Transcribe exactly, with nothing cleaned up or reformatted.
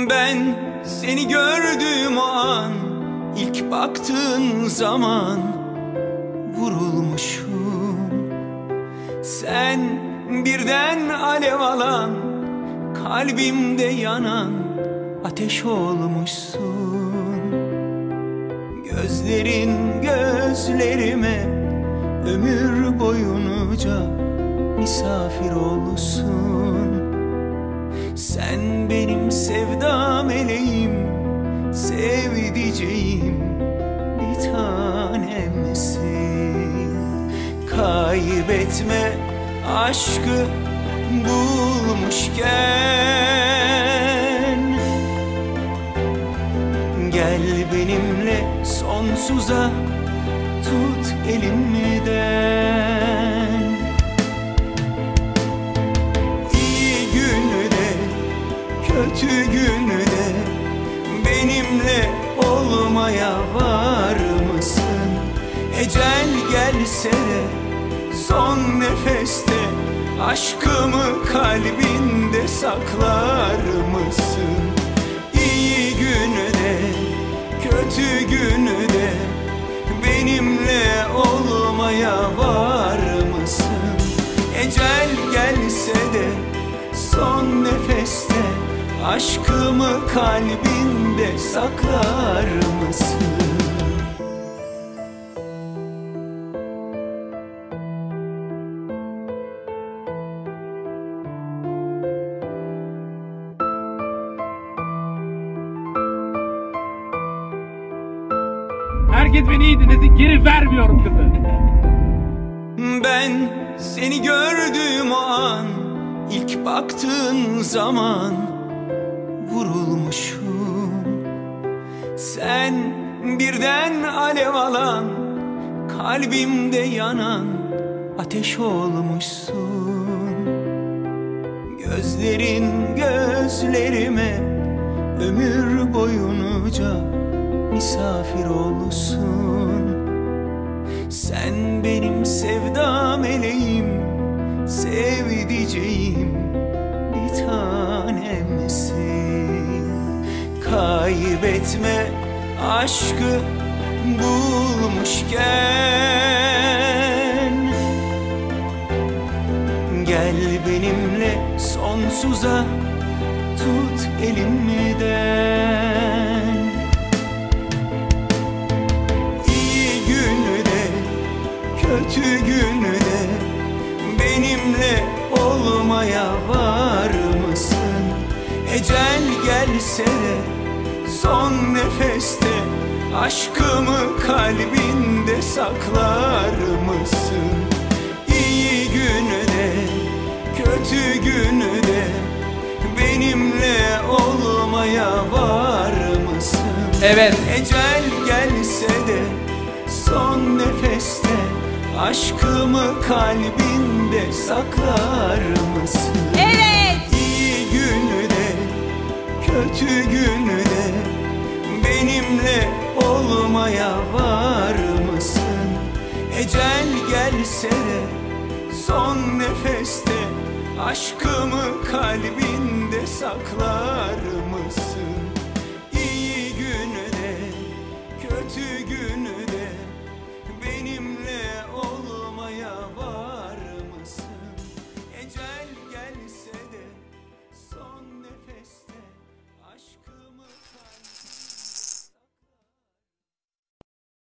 Ben seni gördüğüm an, ilk baktığın zaman vurulmuşum. Sen birden alev alan, kalbimde yanan ateş olmuşsun. Gözlerin gözlerime ömür boyunca misafir olsun. Sen benim sevda meleğim, sevdiceğim, bir tanemsin. Kaybetme aşkı bulmuşken, gel benimle sonsuza, tut elimden. İyi günde, kötü günde benimle olmaya var mısın? Ecel gelse de son nefeste aşkımı kalbinde saklar mısın? İyi günde, kötü günde benimle olmaya var mısın? Ecel gelse de son nefeste aşkımı kalbinde saklar mısın? Herkes beni iyi dinledi, geri vermiyorum kızı. Ben seni gördüğüm an, ilk baktığın zaman vurulmuşum. Sen birden alev alan, kalbimde yanan ateş olmuşsun. Gözlerin gözlerime ömür boyunca misafir olsun. Sen benim sevda meleğim, sevdiceğim, bir tanemsin. Kaybetme aşkı bulmuşken, gel benimle sonsuza, tut elimden. Kötü günde benimle olmaya var mısın? Ecel gelse de son nefeste aşkımı kalbinde saklar mısın? İyi günde, kötü günde benimle olmaya var mısın? Evet. Ecel gelse de son nefeste aşkımı kalbinde saklar mısın? Evet. İyi günde, kötü günde benimle olmaya var mısın? Ecel gelse de son nefeste aşkımı kalbinde saklar mısın?